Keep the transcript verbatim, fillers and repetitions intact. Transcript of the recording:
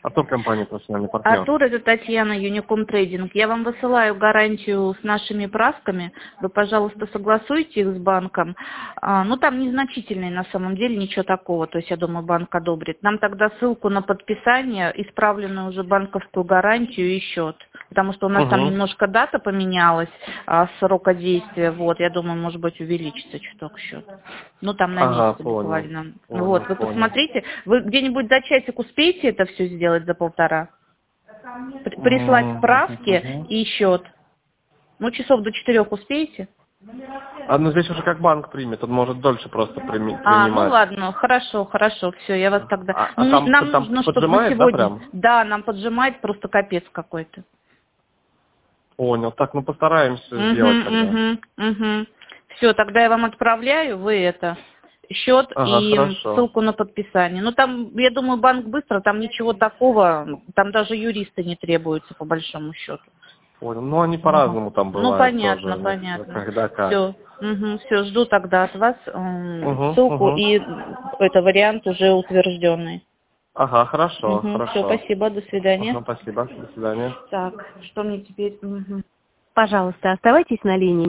Артур, компания «Профессиональный партнер». Артур, это Татьяна, Юником Трейдинг. Я вам высылаю гарантию с нашими правками. Вы, пожалуйста, согласуйте их с банком. А, ну, там незначительные на самом деле, ничего такого. То есть, я думаю, банк одобрит. Нам тогда ссылку на подписание, исправленную уже банковскую гарантию и счет. Потому что у нас Угу. там немножко дата поменялась, а, срока действия. Вот, я думаю, может быть, увеличится чуток счет. Ну, там на Ага, месяц понял. буквально. Понял, Вот, вы понял. посмотрите. Вы где-нибудь за часик успеете это все сделать за полтора? При- Прислать справки Угу. и счет. Ну, часов до четырех успеете? А ну здесь уже как банк примет, он может дольше просто прими- А, ну принимать. ладно, хорошо, хорошо, все, я вас тогда... А, а Ну, не- там, нам там нужно, чтобы на поджимает, да, сегодня... прям? Да, нам поджимает просто капец какой-то. Понял. Так, ну постараемся Угу, сделать тогда. угу, угу. Все, тогда я вам отправляю, вы это... счет Ага, и хорошо. ссылку на подписание. Ну, там, я думаю, банк быстро, там ничего такого, там даже юристы не требуются, по большому счету. Понял. Ну они Мгм. по-разному там Ну, бывают тоже. понятно, Ну, понятно. когда как. Все, все, жду тогда от вас м, Угу, ссылку угу. и это вариант уже утвержденный. Ага, хорошо, Все, хорошо. спасибо, до свидания. Ага, спасибо. До свидания. Так, что мне теперь? Мгм. Пожалуйста, оставайтесь на линии.